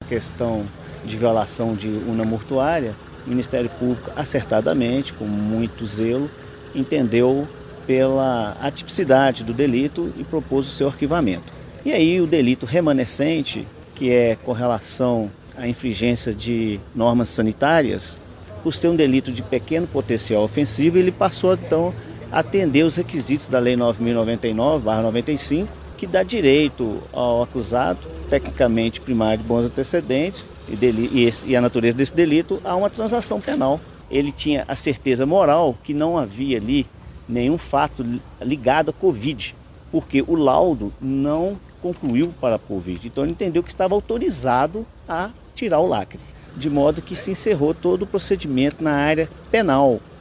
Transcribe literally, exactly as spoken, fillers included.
questão de violação de urna mortuária, o Ministério Público, acertadamente, com muito zelo, entendeu pela atipicidade do delito e propôs o seu arquivamento. E aí o delito remanescente, que é com relação à infringência de normas sanitárias, por ser um delito de pequeno potencial ofensivo, ele passou então a atender os requisitos da Lei nove mil e noventa e nove barra noventa e cinco, que dá direito ao acusado, tecnicamente primário de bons antecedentes, e, deli- e, esse, e a natureza desse delito, a uma transação penal. Ele tinha a certeza moral que não havia ali nenhum fato ligado à Covid, porque o laudo não concluiu para a Covid. Então ele entendeu que estava autorizado a tirar o lacre, de modo que se encerrou todo o procedimento na área penal.